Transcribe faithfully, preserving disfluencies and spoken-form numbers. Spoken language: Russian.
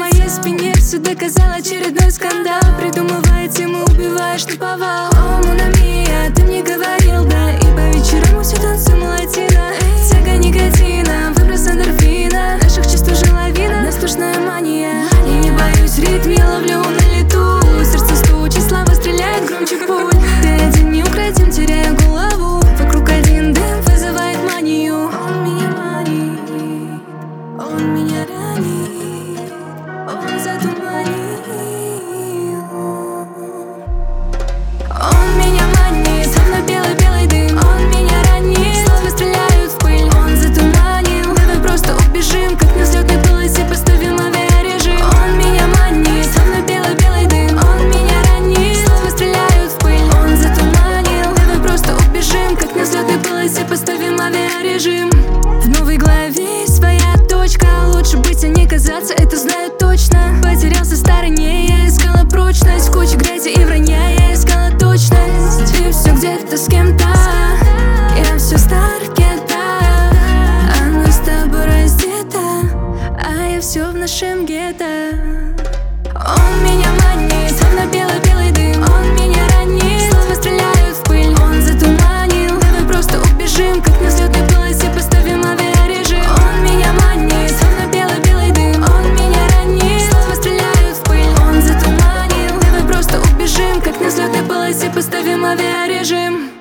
моей спине все доказал очередной скандал. Придумывая тему, убиваешь наповал. О, Мономия, ты мне говорил, да. И по вечерам мы все танцуем латино. Тяга никотина, выброс эндорфина. Наших чувств уже лавина, нас сплошная мания. Я не боюсь ритм, я ловлю на лету. Сердце стучит, слава стреляет громче пуль. Ты один не укротим, теряя голову. Вокруг один дым вызывает манию. Он меня манит, он меня ранит, он затуманил. Он меня манит, словно белый-белый дым. Он меня ранит, слова стреляют в пыль. Он затуманил, давай просто убежим, как на взлетной полосе поставим авиарежим. Он меня манит, словно белый-белый дым. Он меня ранит, слова стреляют в пыль. Он затуманил, давай просто убежим, как на взлетной полосе поставим авиарежим. В новой главе есть своя точка. Лучше быть, а не казаться, это знаю точно. Потерялся в стороне, я искала прочность. В куче грязи и вранья я искала точность. Ты все где-то с кем-то, я все с таргета. Оно с тобой раздето, а я все в нашем гетто. Он меня манит, словно белый-белый дым. Он меня ранит, слова стреляют в пыль. Он затуманил, давай просто убежим, как на взлетной полосе поставим авиарежим. Он меня манит, словно белый-белый дым. Он меня ранит, слова стреляют в пыль. Он затуманил, давай просто убежим, как на взлетной полосе поставим авиарежим.